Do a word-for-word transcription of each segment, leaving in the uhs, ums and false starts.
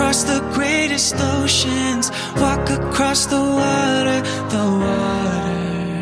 across the greatest oceans, walk across the water, the water.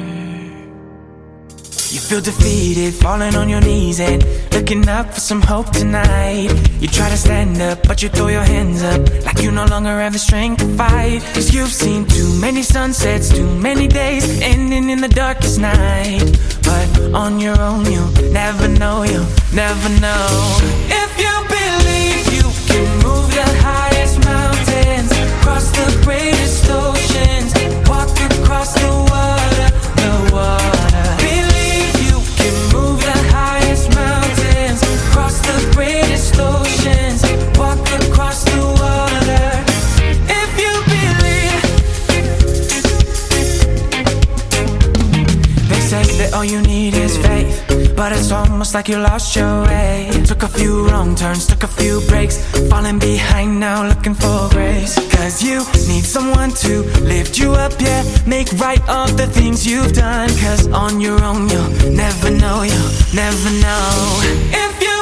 You feel defeated, falling on your knees and looking up for some hope tonight. You try to stand up, but you throw your hands up like you no longer have the strength to fight. Cause you've seen too many sunsets, too many days ending in the darkest night. But on your own you'll never know, you'll never know. If you believe you can move the highest mountains, cross the greatest oceans, walk across the water, the water. Believe you can move the highest mountains, cross the greatest oceans, walk across the water. If you believe. They say that all you need is faith, but it's almost like you lost your way. Took a few wrong turns, took a few breaks, falling behind now looking for grace. Cause you need someone to lift you up, yeah, make right all the things you've done. Cause on your own you'll never know, you'll never know. If you